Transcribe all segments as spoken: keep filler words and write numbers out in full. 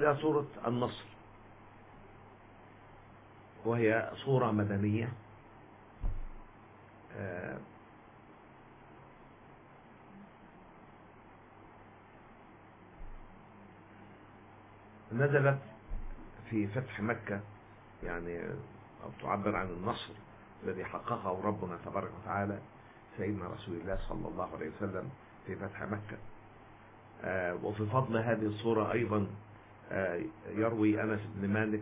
إلى سورة النصر، وهي سورة مدنية نزلت في فتح مكة، يعني أو تعبر عن النصر الذي حققه ربنا تبارك وتعالى سيدنا رسول الله صلى الله عليه وسلم في فتح مكة. وفي فضل هذه السورة أيضا يروي أنس بن مالك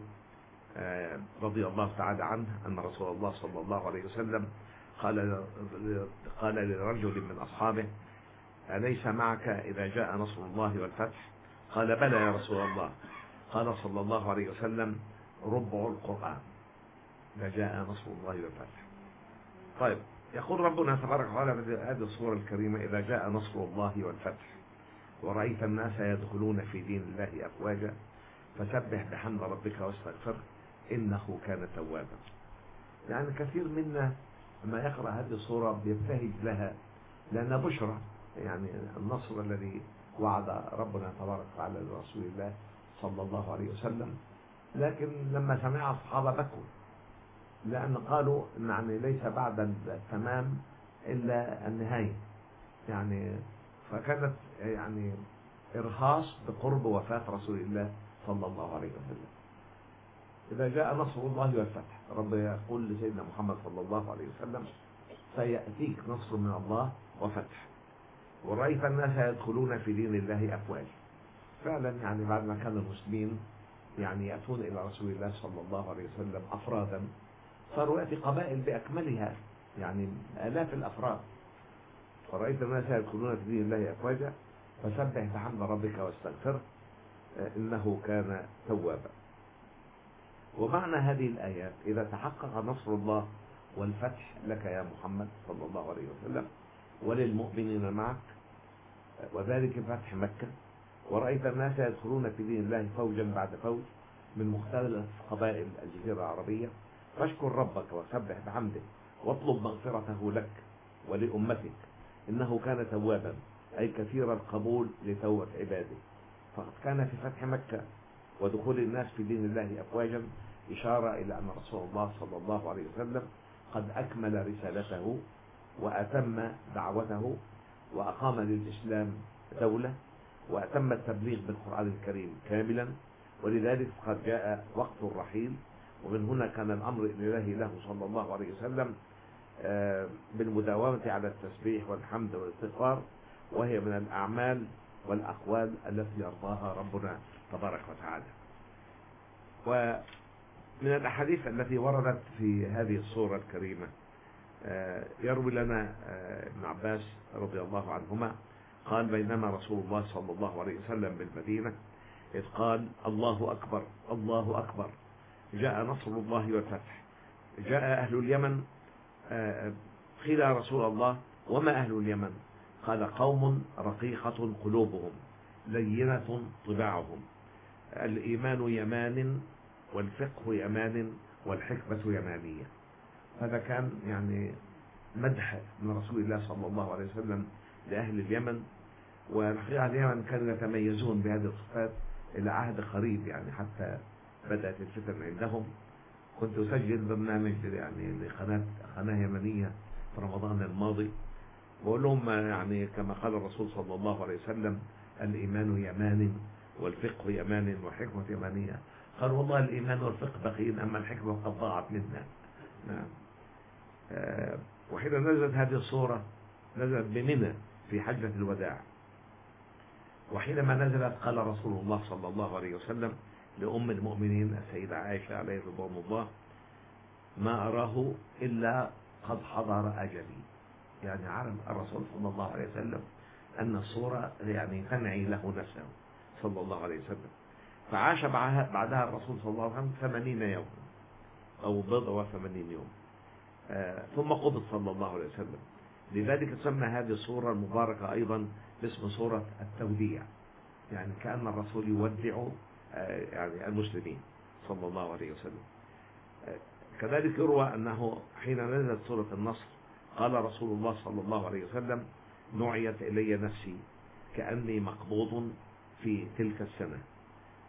رضي الله تعالى عنه أن رسول الله صلى الله عليه وسلم قال قال لرجل من أصحابه: أليس معك إذا جاء نصر الله والفتح؟ قال: بلى يا رسول الله. قال صلى الله عليه وسلم: ربع القرآن إذا جاء نصر الله والفتح. طيب، يقول ربنا تبارك وتعالى في هذه السورة الكريمة: إذا جاء نصر الله والفتح ورأيت الناس يدخلون في دين الله أفواجا فسبح بحمد ربك واستغفره إنه كان توابا. يعني كثير منا لما يقرأ هذه السورة بيبتهج لها، لأنها بشرى، يعني النصر الذي وعد ربنا تبارك وتعالى لرسول الله صلى الله عليه وسلم. لكن لما سمع الصحابة بكوا، لأن قالوا إن يعني ليس بعد التمام إلا النهاية، يعني فكانت يعني إرهاص بقرب وفاة رسول الله صلى الله عليه وسلم. إذا جاء نصر الله والفتح، رب يقول لسيدنا محمد صلى الله عليه وسلم: سيأتيك نصر من الله وفتح ورأيت الناس يدخلون في دين الله أفواجا. فعلا يعني بعد ما كان المسلمين يعني يأتون إلى رسول الله صلى الله عليه وسلم أفرادا، صاروا يأتي قبائل بأكملها، يعني آلاف الأفراد. فرأيت الناس يدخلون في دين الله أفواجا فسبح بحمد ربك واستغفره إنه كان توابا. ومعنى هذه الآيات: إذا تحقق نصر الله والفتح لك يا محمد صلى الله عليه وسلم وللمؤمنين معك، وذلك فتح مكة، ورأيت الناس يدخلون في دين الله فوجا بعد فوج من مختلف قبائل الجزيرة العربية، فاشكر ربك وسبح بحمده واطلب مغفرته لك ولأمتك إنه كان توابا، أي كثير القبول لتوبة عباده. فقد كان في فتح مكة ودخول الناس في دين الله أفواجا إشارة إلى أن رسول الله صلى الله عليه وسلم قد أكمل رسالته وأتم دعوته وأقام للإسلام دولة وأتم التبليغ بالقرآن الكريم كاملا، ولذلك قد جاء وقت الرحيل. ومن هنا كان الأمر الإلهي له صلى الله عليه وسلم بالمداومة على التسبيح والحمد والاستغفار، وهي من الأعمال والأقوال التي يرضاها ربنا تبارك وتعالى. ومن الأحاديث التي وردت في هذه السورة الكريمة يروي لنا ابن عباس رضي الله عنهما قال: بينما رسول الله صلى الله عليه وسلم بالمدينة إذ قال: الله أكبر الله أكبر جاء نصر الله والفتح. جاء أهل اليمن، قيل يا رسول الله وما أهل اليمن؟ قال: قوم رقيقة قلوبهم لينة طباعهم، الإيمان يمان والفقه يمان والحكمة يمانية. هذا كان يعني مدح من رسول الله صلى الله عليه وسلم لأهل اليمن. والحقيقة اليمن كانوا يتميزون بهذه الصفات إلى عهد قريب، يعني حتى بدأت الفتن عندهم. كنت أسجل برنامج يعني لقناة قناة يمنية في رمضان الماضي، بقول لهم يعني كما قال الرسول صلى الله عليه وسلم: الإيمان يمان والفقه يمان والحكمة يمانية. قال: والله الإيمان والفقه باقيين، أما الحكمة قد ضاعت منا. نعم. أه وحين نزلت هذه الصورة نزلت بمنى في حجة الوداع، وحينما نزلت قال رسول الله صلى الله عليه وسلم لأم المؤمنين السيدة عائشة عليه رضوان الله: ما أراه إلا قد حضر أجلي. يعني عرف الرسول صلى الله عليه وسلم أن الصورة يعني تنعي له نفسه صلى الله عليه وسلم. فعاش بعدها الرسول صلى الله عليه وسلم ثمانين يوم أو بضع وثمانين يوم، آه ثم قبض صلى الله عليه وسلم. لذلك تسمى هذه الصورة المباركة أيضا باسم صورة التوديع، يعني كأن الرسول يودع آه يعني المسلمين صلى الله عليه وسلم. آه كذلك يروى أنه حين نزلت سورة النصر قال رسول الله صلى الله عليه وسلم: نعيت إلي نفسي كأني مقبوض في تلك السنة،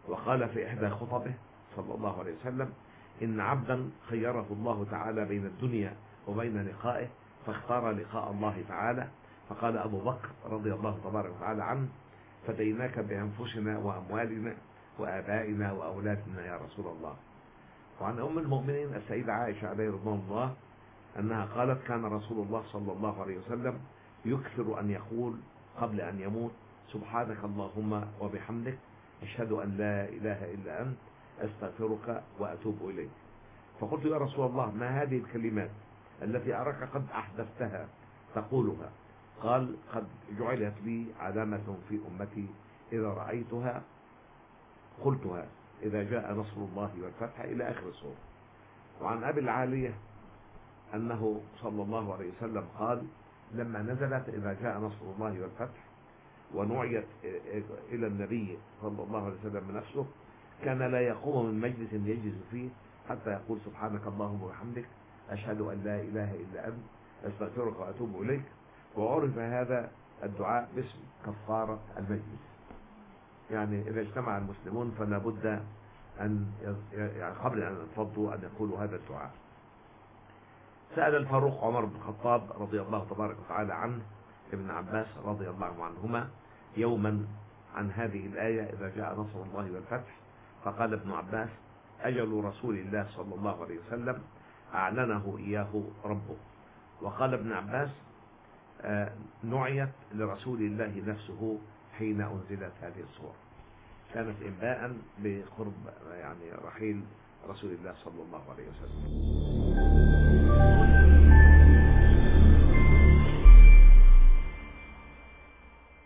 وقال في إحدى خطبه صلى الله عليه وسلم: إن عبدا خيره الله تعالى بين الدنيا وبين لقائه فاختار لقاء الله تعالى، فقال أبو بكر رضي الله تبارك وتعالى عنه: فديناك بأنفسنا وأموالنا وآبائنا وأولادنا يا رسول الله. وعن أم المؤمنين السيدة عائشة عليه رضوان الله أنها قالت: كان رسول الله صلى الله عليه وسلم يكثر أن يقول قبل أن يموت: سبحانك اللهم وبحمدك، أشهد أن لا إله إلا أنت، أستغفرك وأتوب إليك. فقلت: يا رسول الله، ما هذه الكلمات التي أراك قد أحدثتها تقولها؟ قال: قد جعلت لي علامة في أمتي، إذا رأيتها قلتها إذا جاء نصر الله والفتح، إلى آخر السورة. وعن أبي العالية أنه صلى الله عليه وسلم قال: لما نزلت إذا جاء نصر الله والفتح ونعيت إلى النبي صلى الله عليه وسلم نفسه، كان لا يقوم من مجلس يجلس فيه حتى يقول: سبحانك اللهم وبحمدك، أشهد أن لا إله إلا أنت، أستغفرك وأتوب إليك. وعرف هذا الدعاء باسم كفارة المجلس. يعني إذا اجتمع المسلمون فلا بد أن يعني قبل أن ينفضوا أن يقولوا هذا الدعاء. سأل الفاروق عمر بن الخطاب رضي الله تبارك وتعالى عنه ابن عباس رضي الله عنهما يوما عن هذه الآية: إذا جاء نصر الله والفتح. فقال ابن عباس: أجل رسول الله صلى الله عليه وسلم أعلنه إياه ربه. وقال ابن عباس: آه نعيت لرسول الله نفسه حين أنزلت هذه الصورة. كانت إنباء بقرب يعني رحيل رسول الله صلى الله عليه وسلم.